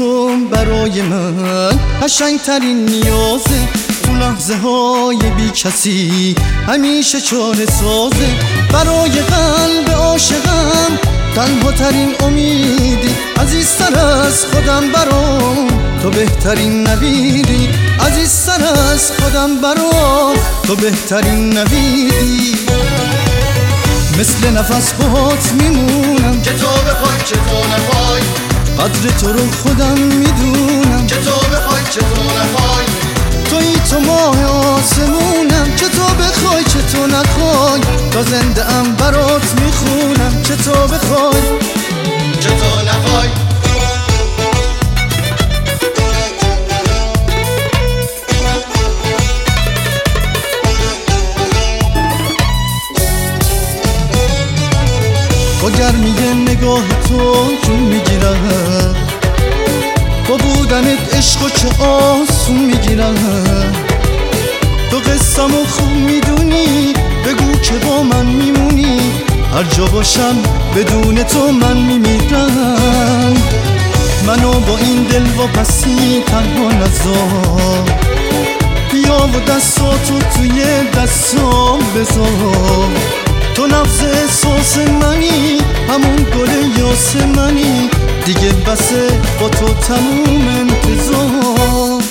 تو برای من قشنگترین نیازه، تو لحظه های بی کسی همیشه چاره سازه. برای قلب عاشقم تنها ترین امیدی، عزیزتر از خودم برام تو بهترین نویدی، عزیزتر از خودم برام تو بهترین نویدی. مثل نفس باهات میمونم، که تو بخوای که تو نخوای، قدر تو رو خودم میدونم، که تو بخوای که تو نخوای. تویی تو ماه آسمونم، که تو بخوای که تو نخوای، تا زنده ام برات میخونم، که تو بخوای که تو نخوای. با گرمی نگاه تو جون میگیرم، با بودنت عشق و چه آسون میگیرم. تو قصم و خوب میدونی، بگو که با من میمونی، هر جا باشم بدون تو من میمیرم. منو با این دل و پسی تنها نذار، بیا و دستاتو توی دستام بذار. تو نبض احساس منی، همون گل یاسمنی، دیگه بسه با تو تموم انتظار.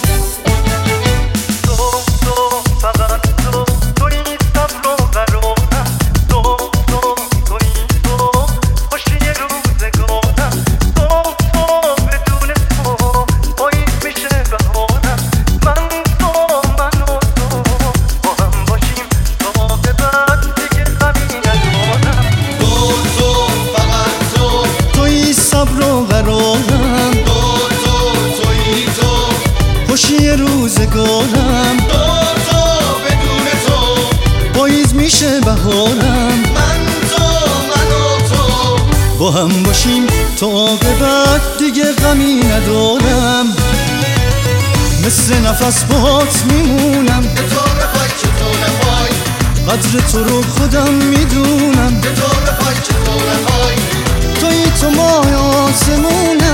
خوشی روزگارم تو بدون تو، پاییز میشه بهارم، من و تو با هم باشیم تا عاقبت دیگه غمی ندارم. مثل نفس باهات میمونم، که تو بخوای که تو نخوای، قدر تو رو خودم میدونم، که تو بخوای که تو نخوای. تویی تو ماه آسمونم،